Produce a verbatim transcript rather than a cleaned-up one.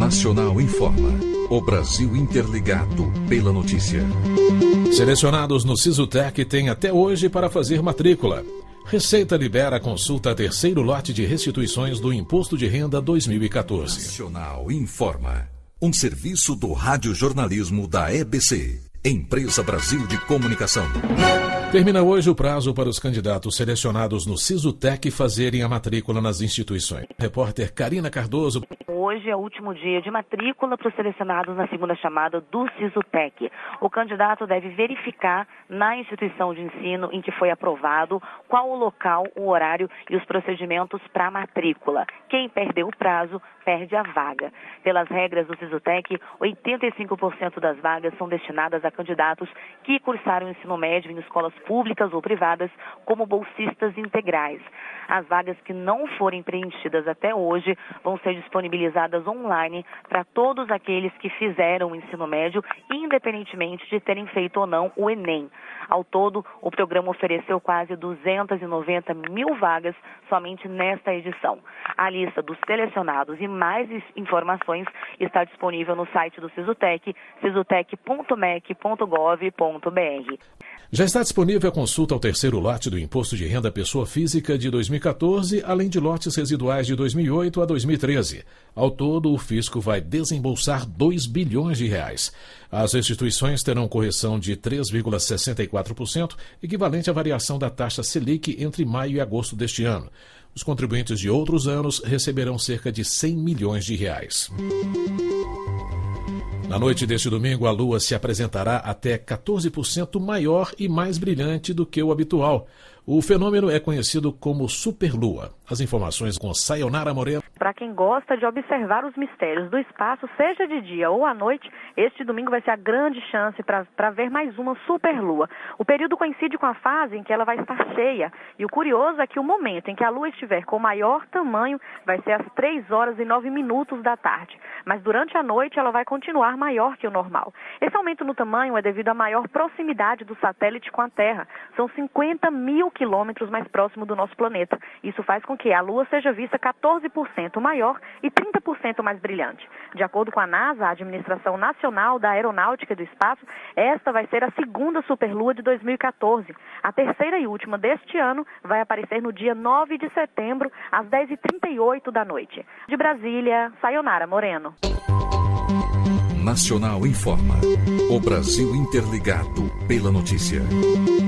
Nacional informa. O Brasil interligado pela notícia. Selecionados no Sisutec têm até hoje para fazer matrícula. Receita libera a consulta a terceiro lote de restituições do Imposto de Renda dois mil e quatorze. Nacional informa. Um serviço do radiojornalismo da E B C, Empresa Brasil de Comunicação. Termina hoje o prazo para os candidatos selecionados no Sisutec fazerem a matrícula nas instituições. Repórter Karina Cardoso. Hoje é o último dia de matrícula para os selecionados na segunda chamada do Sisutec. O candidato deve verificar na instituição de ensino em que foi aprovado qual o local, o horário e os procedimentos para a matrícula. Quem perdeu o prazo, perde a vaga. Pelas regras do Sisutec, oitenta e cinco por cento das vagas são destinadas a candidatos que cursaram o ensino médio em escolas públicas ou privadas como bolsistas integrais. As vagas que não forem preenchidas até hoje vão ser disponibilizadas online para todos aqueles que fizeram o ensino médio, independentemente de terem feito ou não o Enem. Ao todo, o programa ofereceu quase duzentas e noventa mil vagas somente nesta edição. A lista dos selecionados e mais informações está disponível no site do Sisutec, sisutec ponto mec ponto gov ponto br. Já está disponível a consulta ao terceiro lote do Imposto de Renda Pessoa Física de dois mil e quatorze, além de lotes residuais de dois mil e oito a dois mil e treze. Ao todo, o fisco vai desembolsar dois bilhões de reais. As restituições terão correção de três vírgula sessenta e quatro por cento, equivalente à variação da taxa Selic entre maio e agosto deste ano. Os contribuintes de outros anos receberão cerca de cem milhões de reais. Na noite deste domingo, a Lua se apresentará até quatorze por cento maior e mais brilhante do que o habitual. O fenômeno é conhecido como superlua. As informações com Sayonara Moreno. Para quem gosta de observar os mistérios do espaço, seja de dia ou à noite, este domingo vai ser a grande chance para ver mais uma superlua. O período coincide com a fase em que ela vai estar cheia. E o curioso é que o momento em que a Lua estiver com maior tamanho vai ser às três horas e nove minutos da tarde. Mas durante a noite ela vai continuar maior que o normal. Esse aumento no tamanho é devido à maior proximidade do satélite com a Terra. São cinquenta mil quilômetros mais próximo do nosso planeta. Isso faz com que a Lua seja vista quatorze por cento maior e trinta por cento mais brilhante. De acordo com a NASA, a Administração Nacional da Aeronáutica e do Espaço, esta vai ser a segunda superlua de dois mil e quatorze. A terceira e última deste ano vai aparecer no dia nove de setembro, às dez e trinta e oito da noite. De Brasília, Sayonara Moreno. Nacional informa. O Brasil interligado pela notícia.